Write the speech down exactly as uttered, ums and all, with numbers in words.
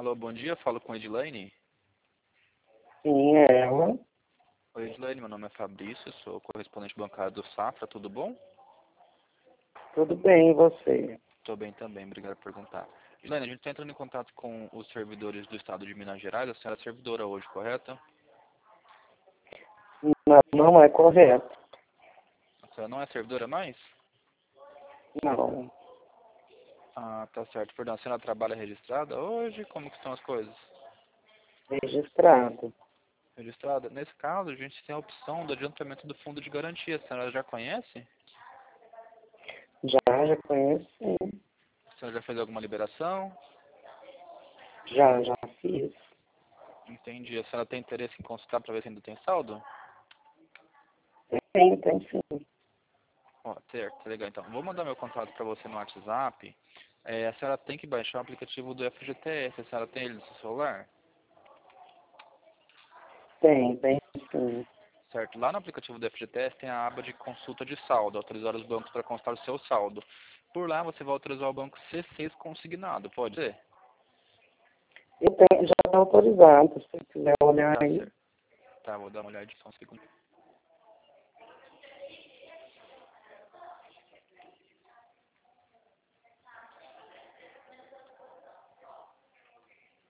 Alô, bom dia, falo com a Edilene. Sim, é ela. Oi, Edilene, meu nome é Fabrício, sou correspondente bancário do Safra, tudo bom? Tudo bem, e você? Estou bem também, obrigado por perguntar. Edilene, a gente está entrando em contato com os servidores do estado de Minas Gerais, a senhora é servidora hoje, correto? Não, não é correto. A senhora não é servidora mais? Não. Ah, tá certo, perdão, a senhora trabalha registrada hoje? Como que estão as coisas? Registrado. Registrada? Nesse caso, a gente tem a opção do adiantamento do fundo de garantia, a senhora já conhece? Já, já conheço, sim. A senhora já fez alguma liberação? Já, já fiz. Entendi, a senhora tem interesse em consultar para ver se ainda tem saldo? Tem, tem sim. Ó, certo, legal. Então, vou mandar meu contato para você no WhatsApp. É, a senhora tem que baixar o aplicativo do F G T S. A senhora tem ele no seu celular? Tem, tem sim. Certo. Lá no aplicativo do F G T S tem a aba de consulta de saldo, autorizar os bancos para constar o seu saldo. Por lá você vai autorizar o banco C seis consignado, pode ser? Eu tenho, já está autorizado, se você quiser olhar Tá aí. certo. Tá, vou dar uma olhadinha só um segundo.